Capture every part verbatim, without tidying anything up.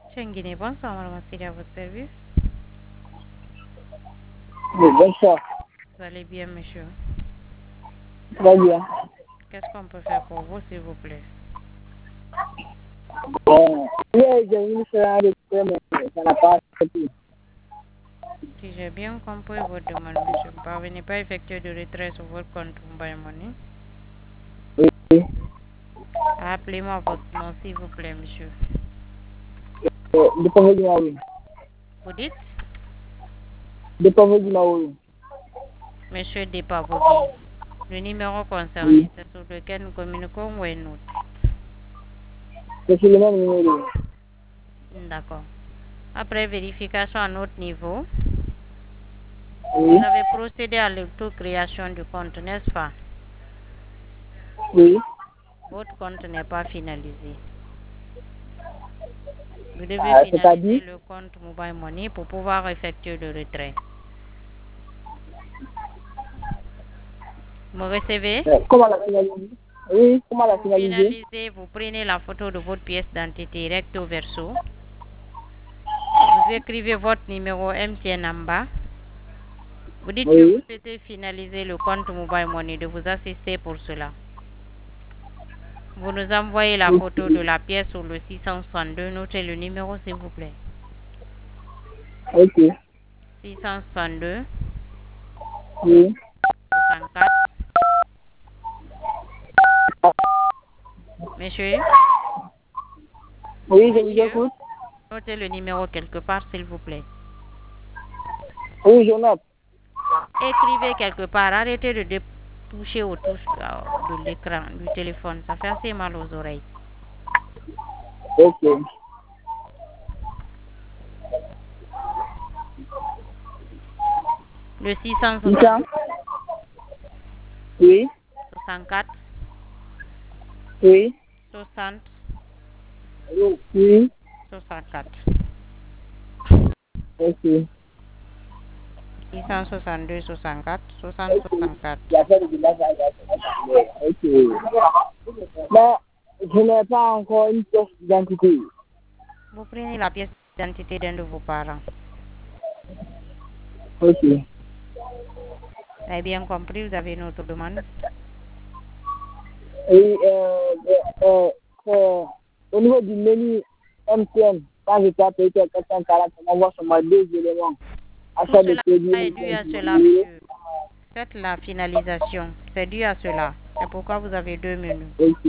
Guinée, bonsoir, madame Sidi, à votre service. Oui, bonsoir. Vous allez bien, monsieur? Très bien. Qu'est-ce qu'on peut faire pour vous, s'il vous plaît? Bon, hier, j'ai voulu faire un retrait, mais ça n'a pas accepté. Si j'ai bien compris votre demande, monsieur, ne parvenez pas à effectuer de retrait sur votre compte Mobile Money. Oui. Appelez-moi votre nom, s'il vous plaît, monsieur. Euh, De Pavo du Maoui. Vous dites? De Pavo du Maoui. Monsieur Depavogui. Le numéro concerné, Oui. c'est sur lequel nous communiquons ou un autre? C'est sur le même numéro. D'accord. Après vérification à notre niveau, Oui. vous avez procédé à l'auto-création du compte, n'est-ce pas? Oui. Votre compte n'est pas finalisé. Vous devez Ah, finaliser c'est-à-dire, le compte Mobile Money pour pouvoir effectuer le retrait. Vous me recevez? euh, comment la finaliser? Oui, comment la Pour finaliser? finaliser, vous prenez la photo de votre pièce d'identité recto verso. Vous écrivez votre numéro M T N en bas. Vous dites que vous Oui. souhaitez finaliser le compte Mobile Money, de vous assister pour cela. Vous nous envoyez la Ok. photo de la pièce sur le six cent soixante-deux. Notez le numéro, s'il vous plaît. Ok. six cent soixante-deux, Oui. soixante-quatre. Monsieur, Oui, je vous monsieur, écoute. notez le numéro quelque part, s'il vous plaît. Oui, je note. Écrivez quelque part. Arrêtez de toucher aux touches de l'écran du téléphone. Ça fait assez mal aux oreilles. Ok. Le six cent Puissant. soixante, Oui. soixante-quatre, Oui. soixante, Oui. soixante-quatre. Ok. six cent soixante-deux, soixante-quatre, soixante, soixante-quatre. Il y a fait le village à la- Ok. Mais je n'ai pas encore une pièce d'identité. Vous prenez la pièce d'identité d'un de vos parents. Ok. Vous avez bien compris, vous avez une autre demande. Et euh, euh, euh, au niveau du menu M T N, quand je tape quatre cent quarante, on voit seulement deux éléments. Tout Achat de cela crédit, est dû à cela, monsieur. Faites la finalisation. C'est dû à cela. C'est pourquoi vous avez deux menus. ok.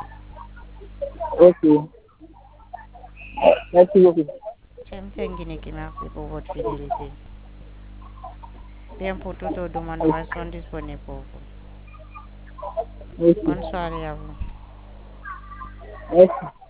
Ok. Merci beaucoup. J'aime Guinée qui merci pour votre fidélité. Bien pour toutes vos demandes, nous Ok. restons disponibles pour vous. Merci. Bonne soirée à vous. Merci.